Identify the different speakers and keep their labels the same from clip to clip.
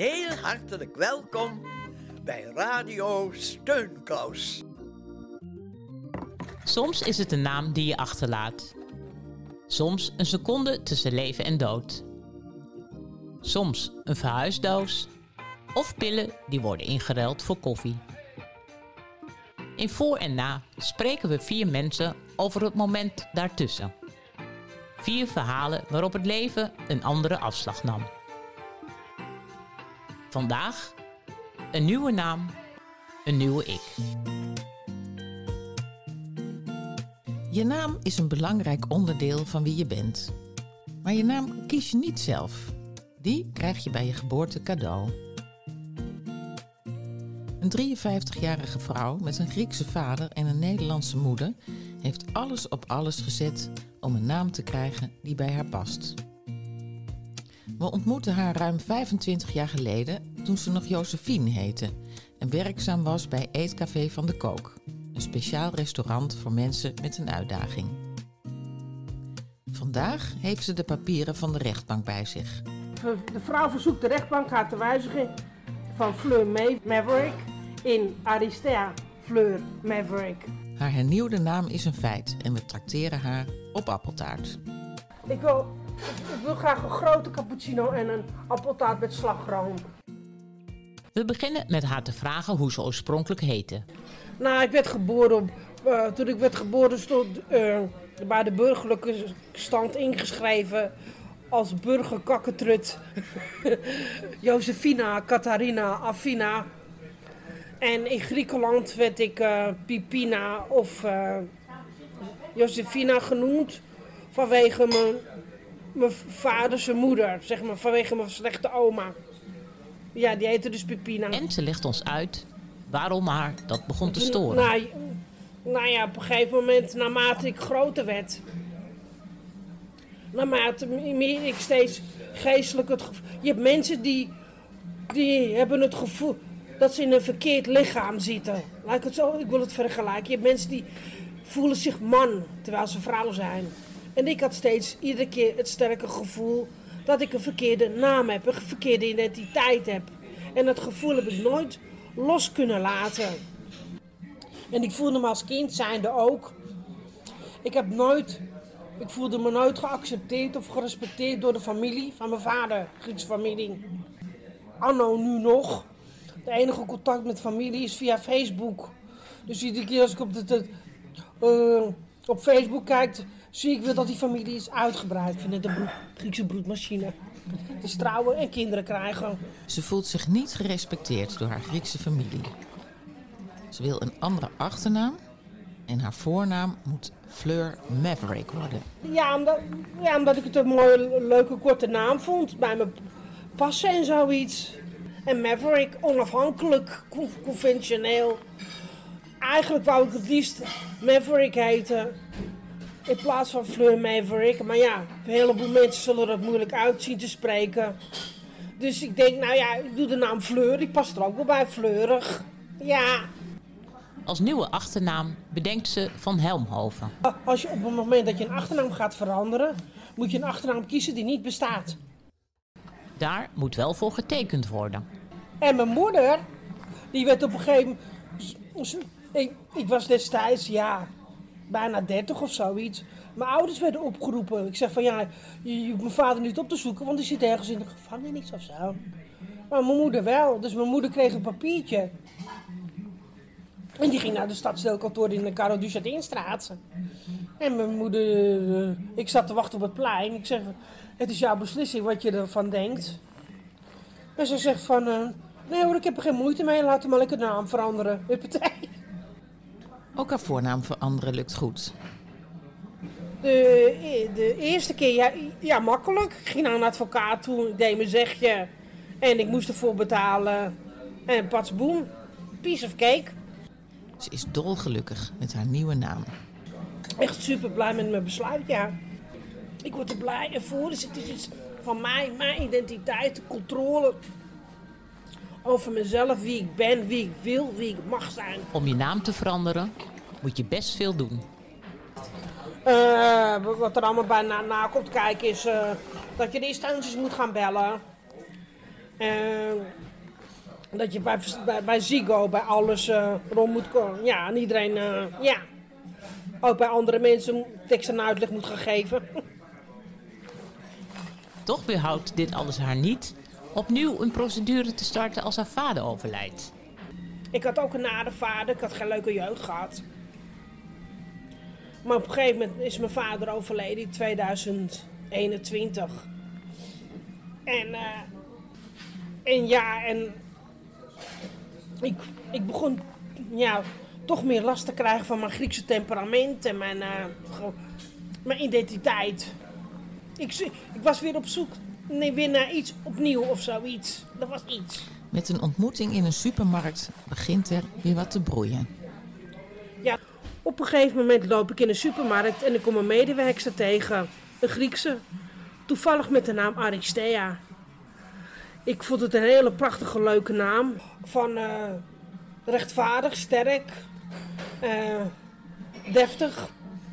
Speaker 1: heel hartelijk welkom bij Radio Steunkous.
Speaker 2: Soms is het een naam die je achterlaat. Soms een seconde tussen leven en dood. Soms een verhuisdoos. Of pillen die worden ingeruild voor koffie. In Voor en Na spreken we 4 mensen over het moment daartussen. 4 verhalen waarop het leven een andere afslag nam. Vandaag een nieuwe naam, een nieuwe ik.
Speaker 3: Je naam is een belangrijk onderdeel van wie je bent. Maar je naam kies je niet zelf. Die krijg je bij je geboorte cadeau. Een 53-jarige vrouw met een Griekse vader en een Nederlandse moeder heeft alles op alles gezet om een naam te krijgen die bij haar past. We ontmoetten haar ruim 25 jaar geleden toen ze nog Josephine heette en werkzaam was bij Eetcafé van de Kook, een speciaal restaurant voor mensen met een uitdaging. Vandaag heeft ze de papieren van de rechtbank bij zich.
Speaker 4: De vrouw verzoekt de rechtbank haar te wijzigen van Fleur Maverick in Aristea Fleur Maverick.
Speaker 3: Haar hernieuwde naam is een feit en we trakteren haar op appeltaart.
Speaker 4: Ik wil graag een grote cappuccino en een appeltaart met slagroom.
Speaker 2: We beginnen met haar te vragen hoe ze oorspronkelijk heette.
Speaker 4: Nou, ik werd geboren toen ik werd geboren stond bij de burgerlijke stand ingeschreven als burgerkakketrut Josefina Catharina Afina. En in Griekenland werd ik Pipina of Josefina genoemd vanwege mijn vaders moeder, zeg maar, vanwege mijn slechte oma. Ja, die heette dus Pipina.
Speaker 2: En ze legt ons uit waarom haar dat begon te storen.
Speaker 4: Nou ja, op een gegeven moment, naarmate ik groter werd, naarmate meer ik steeds geestelijk het gevoel. Je hebt mensen die hebben het gevoel dat ze in een verkeerd lichaam zitten. Laat ik het zo, ik wil het vergelijken. Je hebt mensen die voelen zich man terwijl ze vrouw zijn. En ik had steeds iedere keer het sterke gevoel dat ik een verkeerde naam heb, een verkeerde identiteit heb. En dat gevoel heb ik nooit los kunnen laten. En ik voelde me als kind zijnde ook. Ik voelde me nooit geaccepteerd of gerespecteerd door de familie van mijn vader, Griekse familie. Anno nu nog. De enige contact met familie is via Facebook. Dus iedere keer als ik op Facebook kijk, zie ik wel dat die familie is uitgebreid. Ik vind het een Griekse broedmachine. Dus trouwen en kinderen krijgen.
Speaker 3: Ze voelt zich niet gerespecteerd door haar Griekse familie. Ze wil een andere achternaam en haar voornaam moet Fleur Maverick worden.
Speaker 4: Ja, omdat ik het een mooie, leuke, korte naam vond. Bij me passen en zoiets. En Maverick, onafhankelijk, conventioneel. Eigenlijk wou ik het liefst Maverick heten in plaats van Fleur Maverick. Maar ja, een heleboel mensen zullen dat moeilijk uitzien te spreken. Dus ik denk, nou ja, ik doe de naam Fleur. Die past er ook wel bij, fleurig. Ja.
Speaker 2: Als nieuwe achternaam bedenkt ze Van Helmhoven.
Speaker 4: Als je op het moment dat je een achternaam gaat veranderen, moet je een achternaam kiezen die niet bestaat.
Speaker 2: Daar moet wel voor getekend worden.
Speaker 4: En mijn moeder, die werd op een gegeven moment. Ik was destijds, bijna 30 of zoiets. Mijn ouders werden opgeroepen. Ik zeg van je hoeft mijn vader niet op te zoeken, want die zit ergens in de gevangenis of zo. Maar mijn moeder wel. Dus mijn moeder kreeg een papiertje. En die ging naar de stadsdeelkantoor in de Karel Duchardinstraat. En mijn moeder, ik zat te wachten op het plein. Ik zeg, het is jouw beslissing wat je ervan denkt. En ze zegt van, nee hoor, ik heb er geen moeite mee. Laat hem maar lekker de naam veranderen. Huppatee.
Speaker 3: Ook haar voornaam veranderen lukt goed.
Speaker 4: De eerste keer, makkelijk. Ik ging naar een advocaat toe, ik deed mijn zegje. En ik moest ervoor betalen. En patsboom, piece of cake.
Speaker 3: Ze is dolgelukkig met haar nieuwe naam.
Speaker 4: Echt super blij met mijn besluit, ja. Ik word er blij voor. Dus het is iets van mij, mijn identiteit, controle over mezelf, wie ik ben, wie ik wil, wie ik mag zijn.
Speaker 2: Om je naam te veranderen moet je best veel doen.
Speaker 4: Wat er allemaal bij na komt kijken is dat je de instanties moet gaan bellen. Dat je bij Ziggo, bij alles rond moet komen. Ja, en iedereen, ook bij andere mensen tekst en uitleg moet gaan geven.
Speaker 2: Toch weerhoudt dit alles haar niet opnieuw een procedure te starten als haar vader overlijdt.
Speaker 4: Ik had ook een nare vader, ik had geen leuke jeugd gehad. Maar op een gegeven moment is mijn vader overleden in 2021. En ik begon toch meer last te krijgen van mijn Griekse temperament en mijn identiteit. Ik was weer op zoek weer naar iets opnieuw of zoiets. Dat was iets.
Speaker 3: Met een ontmoeting in een supermarkt begint er weer wat te broeien.
Speaker 4: Ja, op een gegeven moment loop ik in een supermarkt en ik kom een medewerkster tegen. Een Griekse. Toevallig met de naam Aristea. Ik vond het een hele prachtige, leuke naam. Van rechtvaardig, sterk, deftig.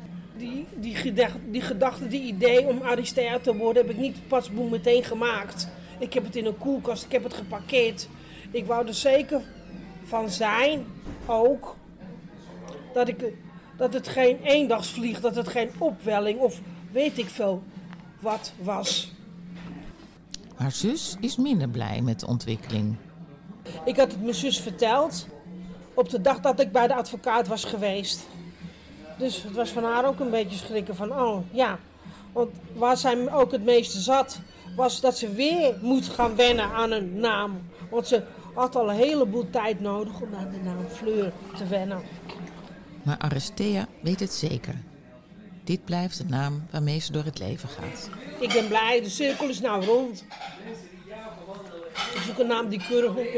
Speaker 4: Die gedachte, die idee om Aristea te worden, heb ik niet pas meteen gemaakt. Ik heb het in een koelkast, ik heb het geparkeerd. Ik wou er zeker van zijn, ook, dat het geen eendagsvlieg, dat het geen opwelling of weet ik veel wat was.
Speaker 3: Haar zus is minder blij met de ontwikkeling.
Speaker 4: Ik had het mijn zus verteld op de dag dat ik bij de advocaat was geweest. Dus het was van haar ook een beetje schrikken van, want waar zij ook het meeste zat, was dat ze weer moet gaan wennen aan een naam. Want ze had al een heleboel tijd nodig om aan de naam Fleur te wennen.
Speaker 3: Maar Aristea weet het zeker. Dit blijft de naam waarmee ze door het leven gaat.
Speaker 4: Ik ben blij, de cirkel is nou rond. Ik zoek een naam die keurig moet,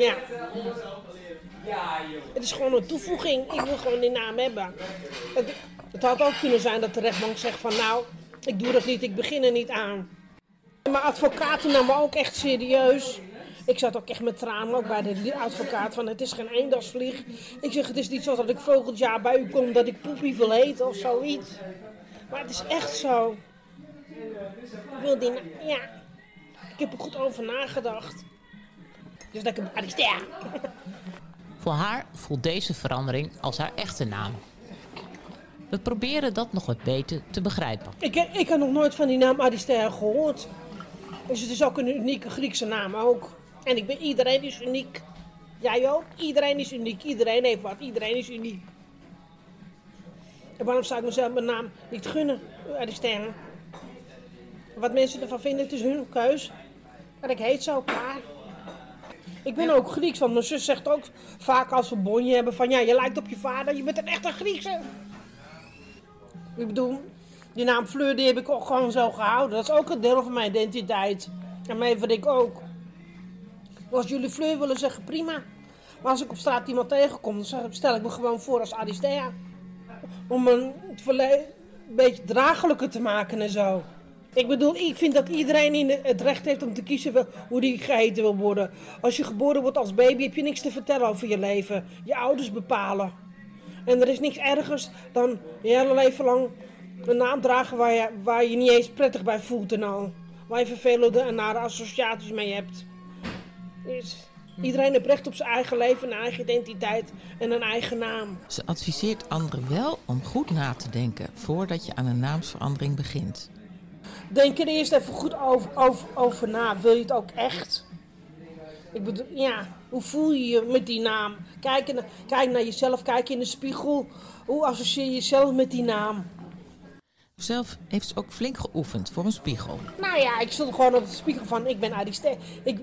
Speaker 4: Het is gewoon een toevoeging, ik wil gewoon die naam hebben. Het had ook kunnen zijn dat de rechtbank zegt van ik doe dat niet, ik begin er niet aan. Mijn advocaat nam me ook echt serieus. Ik zat ook echt met tranen ook bij de advocaat van het is geen eendagsvlieg. Ik zeg het is niet zo dat ik volgend jaar bij u kom dat ik Poepie wil heten of zoiets. Maar het is echt zo. Ik wil ik heb er goed over nagedacht. Dus dat ik hem Aristea.
Speaker 2: Voor haar voelt deze verandering als haar echte naam. We proberen dat nog wat beter te begrijpen.
Speaker 4: Ik had nog nooit van die naam Aristea gehoord. Dus het is ook een unieke Griekse naam ook. En iedereen is uniek. Jij ook? Iedereen is uniek. Iedereen heeft wat. Iedereen is uniek. En waarom zou ik mezelf mijn naam niet gunnen, Aristea? Wat mensen ervan vinden, het is hun keus. Maar ik heet zo, klaar. Ik ben ook Grieks, want mijn zus zegt ook vaak als we bonje hebben van je lijkt op je vader, je bent een echte Griekse. Ik bedoel, die naam Fleur die heb ik ook gewoon zo gehouden. Dat is ook een deel van mijn identiteit. En mij vind ik ook. Als jullie Fleur willen zeggen, prima. Maar als ik op straat iemand tegenkom, dan stel ik me gewoon voor als Aristea. Om het verleden een beetje draaglijker te maken en zo. Ik bedoel, ik vind dat iedereen het recht heeft om te kiezen hoe die geheten wil worden. Als je geboren wordt als baby heb je niks te vertellen over je leven. Je ouders bepalen. En er is niks ergers dan je hele leven lang een naam dragen waar je niet eens prettig bij voelt en al. Waar je vervelende en nare associaties mee hebt. Dus iedereen heeft recht op zijn eigen leven, een eigen identiteit en een eigen naam.
Speaker 3: Ze adviseert anderen wel om goed na te denken voordat je aan een naamsverandering begint.
Speaker 4: Denk er eerst even goed over na. Wil je het ook echt? Ik bedoel, hoe voel je je met die naam? Kijk naar jezelf, kijk in de spiegel. Hoe associeer je jezelf met die naam?
Speaker 3: Zelf heeft ze ook flink geoefend voor een spiegel.
Speaker 4: Ik stond gewoon op de spiegel van ik ben Aristea.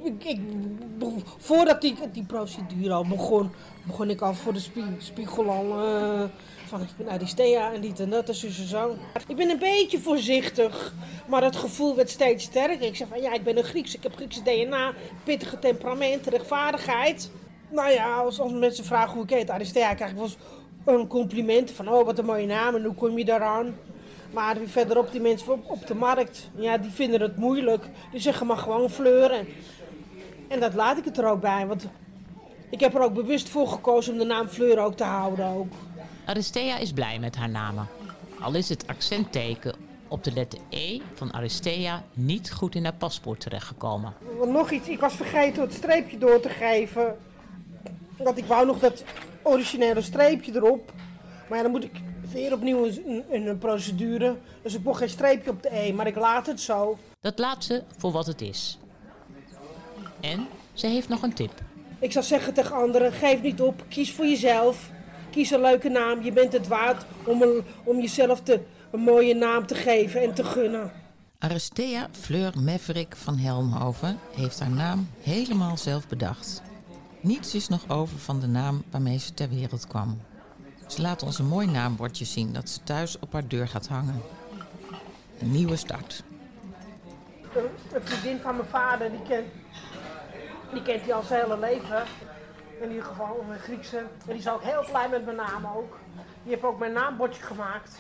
Speaker 4: Voordat die procedure al begon ik al voor de spiegel al van ik ben Aristea en dit en dat en zo. Ik ben een beetje voorzichtig, maar het gevoel werd steeds sterker. Ik zei van ik ben een Grieks, ik heb Griekse DNA, pittige temperament, rechtvaardigheid. Als mensen vragen hoe ik heet, Aristea, krijg ik wel eens een compliment van wat een mooie naam en hoe kom je daaraan? Maar verderop die mensen op de markt, die vinden het moeilijk. Die zeggen maar gewoon Fleur. En dat laat ik het er ook bij. Want ik heb er ook bewust voor gekozen om de naam Fleur ook te houden. Ook.
Speaker 2: Aristea is blij met haar namen. Al is het accentteken op de letter E van Aristea niet goed in haar paspoort terechtgekomen.
Speaker 4: Nog iets, ik was vergeten het streepje door te geven. Want ik wou nog dat originele streepje erop. Maar ja, dan moet ik weer opnieuw een procedure. Dus ik mocht geen streepje op de E, maar ik laat het zo.
Speaker 2: Dat laat ze voor wat het is. En ze heeft nog een tip.
Speaker 4: Ik zou zeggen tegen anderen, geef niet op, kies voor jezelf. Kies een leuke naam, je bent het waard om jezelf een mooie naam te geven en te gunnen.
Speaker 3: Aristea Fleur Maverick van Helmhoven heeft haar naam helemaal zelf bedacht. Niets is nog over van de naam waarmee ze ter wereld kwam. Ze laat ons een mooi naambordje zien dat ze thuis op haar deur gaat hangen. Een nieuwe start.
Speaker 4: Een vriendin van mijn vader, die kent hij al zijn hele leven. In ieder geval een Griekse. En die is ook heel blij met mijn naam ook. Die heeft ook mijn naambordje gemaakt.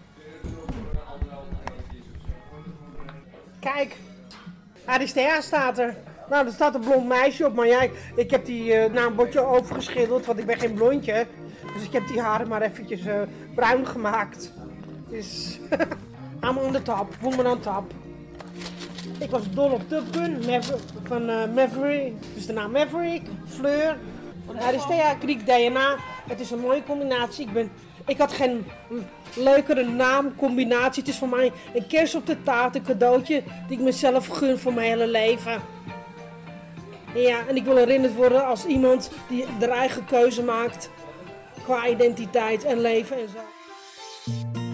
Speaker 4: Kijk, Aristea staat er. Nou, er staat een blond meisje op, maar ja, ik heb die naambordje overgeschilderd, want ik ben geen blondje. Dus ik heb die haren maar eventjes bruin gemaakt. Dus, I'm on the top, woman on top. Ik was dol op Top Gun, van Maverick, dus de naam Maverick, Fleur, Aristea, Griek DNA. Het is een mooie combinatie. Ik had geen leukere naamcombinatie. Het is voor mij een kers op de taart, een cadeautje die ik mezelf gun voor mijn hele leven. Ja, en ik wil herinnerd worden als iemand die de eigen keuze maakt qua identiteit en leven en zo.